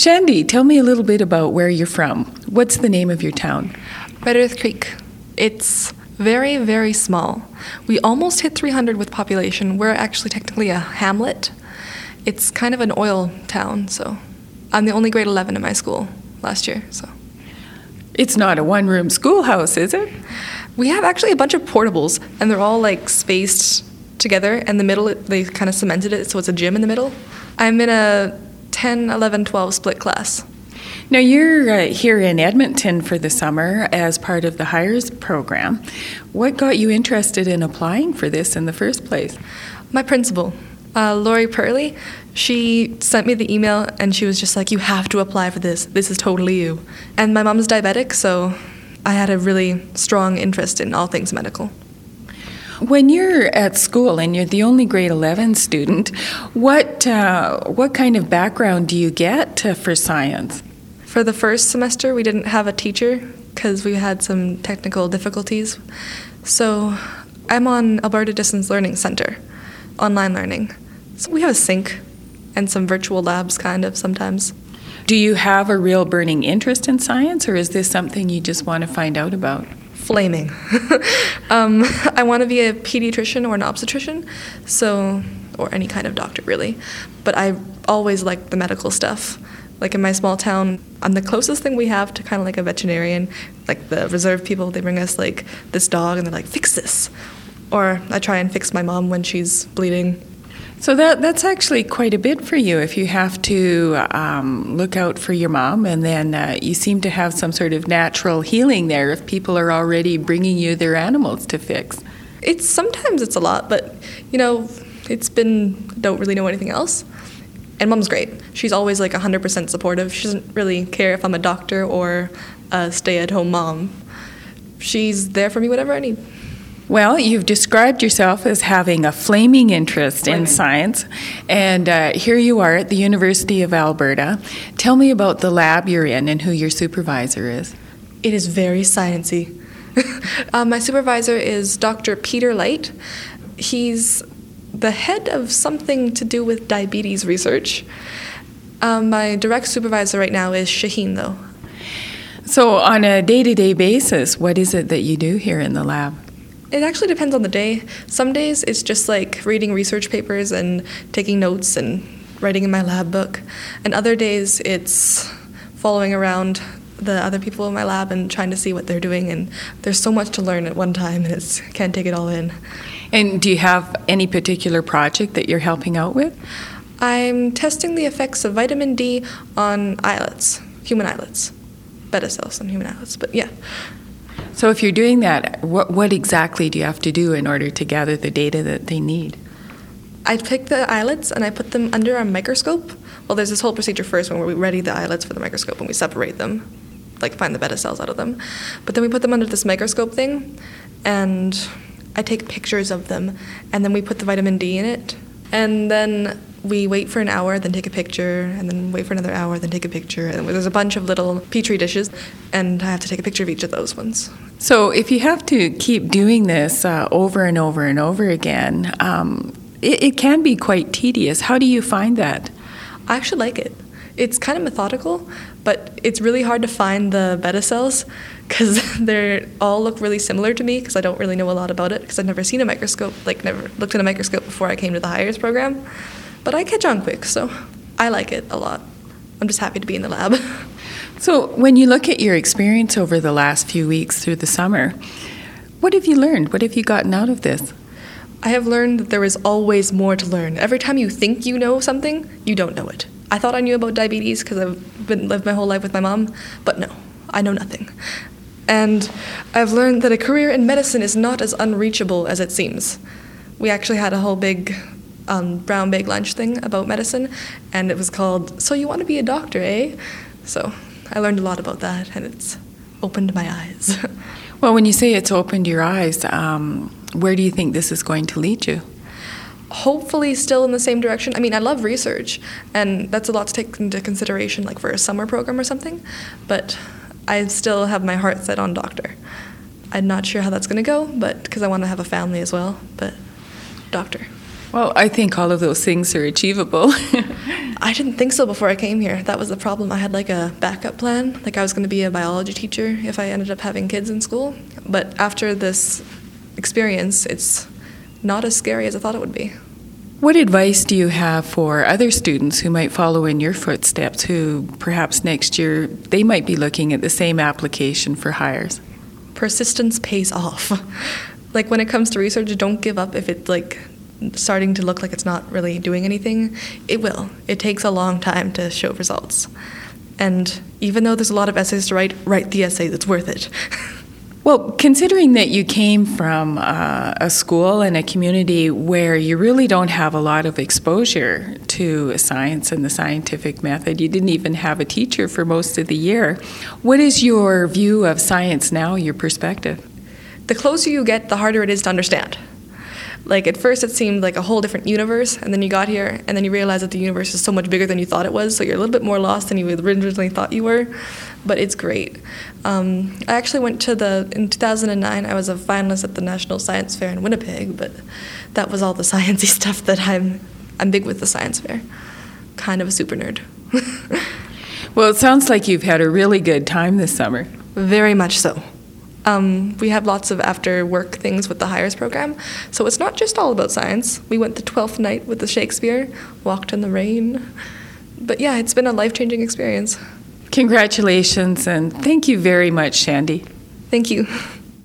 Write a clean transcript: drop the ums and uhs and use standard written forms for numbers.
Shandy, tell me a little bit about where you're from. What's the name of your town? Red Earth Creek. It's very, very small. We almost hit 300 with population. We're actually technically a hamlet. It's kind of an oil town, so I'm the only grade 11 in my school last year, so. It's not a one-room schoolhouse, is it? We have actually a bunch of portables, and they're all like spaced together, and the middle, they kind of cemented it, so it's a gym in the middle. I'm in a 10, 11, 12 split class. Now, you're here in Edmonton for the summer as part of the HIRES program. What got you interested in applying for this in the first place? My principal, Lori Purley, she sent me the email and she was just like, you have to apply for this. This is totally you. And my mom's diabetic, so I had a really strong interest in all things medical. When you're at school and you're the only grade 11 student, what kind of background do you get for science? For the first semester, we didn't have a teacher because we had some technical difficulties. So I'm on Alberta Distance Learning Centre, online learning. So we have a sink and some virtual labs kind of sometimes. Do you have a real burning interest in science, or is this something you just want to find out about? Flaming. I want to be a pediatrician or an obstetrician, or any kind of doctor really. But I always liked the medical stuff. Like in my small town, I'm the closest thing we have to kind of like a veterinarian. Like the reserve people, they bring us like this dog and they're like, fix this. Or I try and fix my mom when she's bleeding. So that's actually quite a bit for you if you have to look out for your mom, and then you seem to have some sort of natural healing there if people are already bringing you their animals to fix. Sometimes it's a lot, but don't really know anything else. And Mom's great. She's always like 100% supportive. She doesn't really care if I'm a doctor or a stay-at-home mom. She's there for me whatever I need. Well, you've described yourself as having a flaming interest in science, and here you are at the University of Alberta. Tell me about the lab you're in and who your supervisor is. It is very sciencey. My supervisor is Dr. Peter Light. He's the head of something to do with diabetes research. My direct supervisor right now is Shaheen, though. So on a day-to-day basis, what is it that you do here in the lab? It actually depends on the day. Some days it's just like reading research papers and taking notes and writing in my lab book. And other days it's following around the other people in my lab and trying to see what they're doing. And there's so much to learn at one time and can't take it all in. And do you have any particular project that you're helping out with? I'm testing the effects of vitamin D on islets, human islets, beta cells on human islets, but yeah. So if you're doing that, what exactly do you have to do in order to gather the data that they need? I pick the islets and I put them under a microscope. Well, there's this whole procedure first where we ready the islets for the microscope and we separate them, like find the beta cells out of them. But then we put them under this microscope thing and I take pictures of them and then we put the vitamin D in it. And then we wait for an hour, then take a picture, and then wait for another hour, then take a picture. And there's a bunch of little Petri dishes, and I have to take a picture of each of those ones. So if you have to keep doing this over and over and over again, it can be quite tedious. How do you find that? I actually like it. It's kind of methodical, but it's really hard to find the beta cells because they all look really similar to me because I don't really know a lot about it because I've never seen a microscope, never looked at a microscope before I came to the HIRES program. But I catch on quick, so I like it a lot. I'm just happy to be in the lab. So when you look at your experience over the last few weeks through the summer, what have you learned? What have you gotten out of this? I have learned that there is always more to learn. Every time you think you know something, you don't know it. I thought I knew about diabetes because I've lived my whole life with my mom, but no, I know nothing. And I've learned that a career in medicine is not as unreachable as it seems. We actually had a whole big brown bag lunch thing about medicine, and it was called, So You Want to Be a Doctor, eh? So I learned a lot about that, and it's opened my eyes. Well, when you say it's opened your eyes, where do you think this is going to lead you? Hopefully still in the same direction. I mean, I love research, and that's a lot to take into consideration, like for a summer program or something, but I still have my heart set on doctor. I'm not sure how that's going to go, but because I want to have a family as well, but doctor. Well, I think all of those things are achievable. I didn't think so before I came here. That was the problem. I had like a backup plan. Like I was going to be a biology teacher if I ended up having kids in school. But after this experience, it's not as scary as I thought it would be. What advice do you have for other students who might follow in your footsteps, who perhaps next year they might be looking at the same application for hires? Persistence pays off. Like when it comes to research, don't give up if it's like starting to look like it's not really doing anything. It will. It takes a long time to show results. And even though there's a lot of essays to write the essay that's worth it. Well, considering that you came from a school and a community where you really don't have a lot of exposure to science and the scientific method, you didn't even have a teacher for most of the year. What is your view of science now, your perspective? The closer you get, the harder it is to understand. Like at first it seemed like a whole different universe, and then you got here and then you realize that the universe is so much bigger than you thought it was, so you're a little bit more lost than you originally thought you were, but it's great. I actually went to in 2009, I was a finalist at the National Science Fair in Winnipeg, but that was all the sciencey stuff that I'm big with the science fair. Kind of a super nerd. Well, it sounds like you've had a really good time this summer. Very much so. We have lots of after-work things with the Hires program, so it's not just all about science. We went the 12th night with the Shakespeare, walked in the rain. But yeah, it's been a life-changing experience. Congratulations, and thank you very much, Shandy. Thank you.